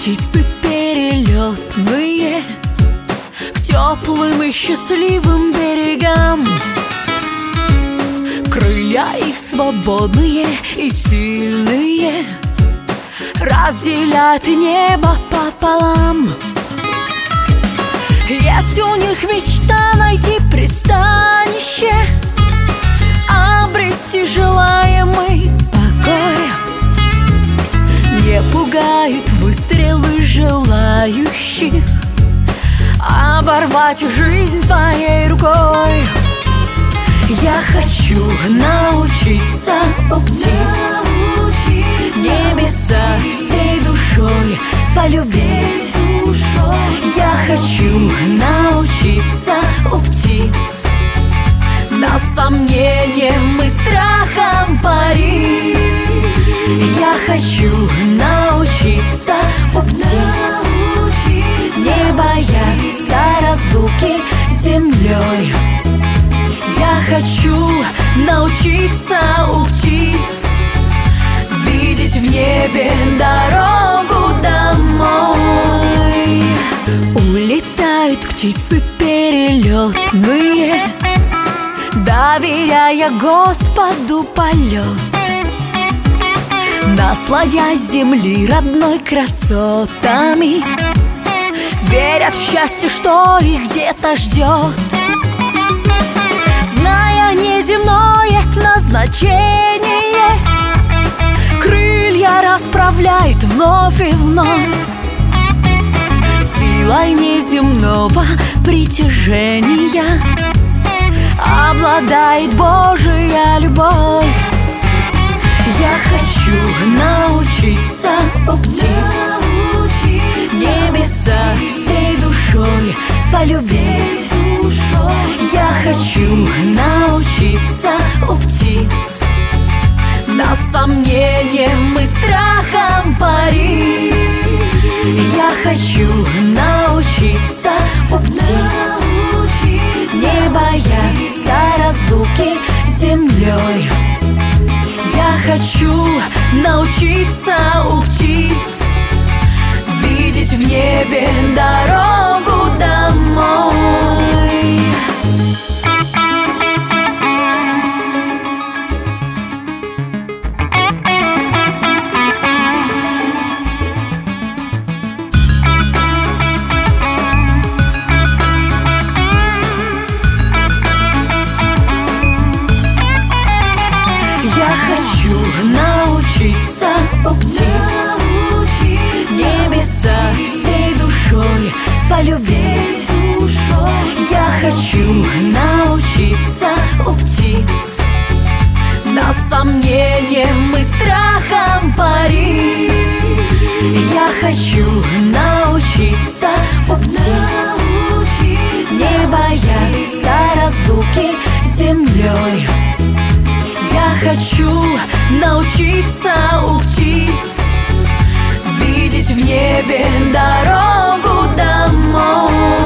птицы перелетные к теплым и счастливым берегам. Крылья их свободные и сильные разделяют небо пополам. Есть у них мечта найти пристанище, обрести желаемый покой. Не пугают выстрелы желающих оборвать их жизнь своей рукой. Я хочу научиться у птиц небеса всей душой полюбить. Я хочу научиться у птиц над сомнением и страхом парить. Я хочу научиться у птиц не бояться разлуки с землей. Я хочу научиться у птиц видеть в небе дорогу домой. Улетают птицы перелетные, доверяя Господу полет, насладясь земли родной красотами, верят в счастье, что их где-то ждет. Зная неземное назначение, крылья расправляют вновь и вновь. Силой неземного притяжения обладает Божья любовь. Я хочу научиться у птиц небеса всей душой полюбить. Я хочу научиться у птиц над сомнением и страхом парить. Я хочу научиться у птиц не бояться разлуки с землей. Я хочу научиться у птиц видеть в небе дорогу домой. Я хочу научиться у птиц небеса всей душой полюбить. Я хочу научиться у птиц над сомнением и страхом парить. Я хочу научиться у птиц не бояться разлуки с землей. Я хочу научиться у птиц видеть в небе дорогу домой.